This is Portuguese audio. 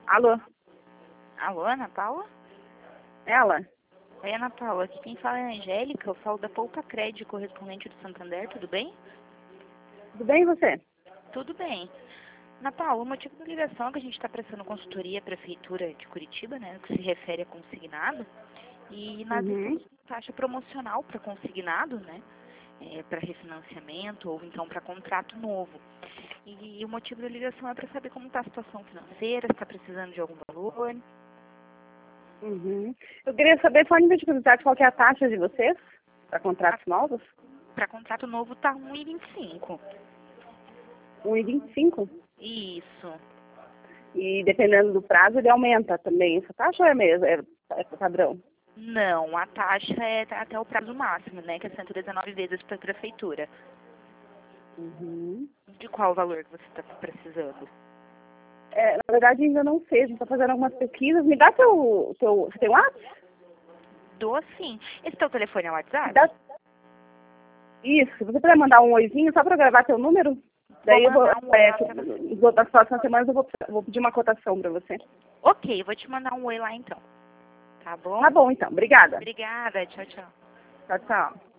Alô? Alô, Ana Paula? Ela? Oi, Ana Paula. Aqui quem fala é a Angélica. Eu falo da Poupa Crédito, correspondente do Santander. Tudo bem? Tudo bem e você? Tudo bem. Ana Paula, o motivo da ligação é que a gente está prestando consultoria à Prefeitura de Curitiba, né, no que se refere a consignado. E nós estamos com taxa promocional para consignado, né, para refinanciamento ou então para contrato novo. E o motivo da ligação é para saber como está a situação financeira, se está precisando de algum valor. Eu queria saber, só nível de curiosidade, qual que é a taxa de vocês para contratos novos? Para contrato novo está 1,25. 1,25? Isso. E dependendo do prazo, ele aumenta também. Essa taxa ou é mesmo? É padrão? Não, a taxa é até o prazo máximo, né? Que é 119 vezes para a prefeitura. De qual valor que você está precisando? Na verdade, ainda não sei. A gente está fazendo algumas pesquisas. Me dá você tem WhatsApp? Dou sim. Esse teu telefone é o WhatsApp? Isso. Se você puder mandar um oizinho só para gravar teu número, daí eu vou, mandar um oi lá pra você. nas próximas semanas eu vou pedir uma cotação para você. Ok, vou te mandar um oi lá então. Tá bom? Tá bom, então. Obrigada. Obrigada, tchau, tchau. Tchau, tchau.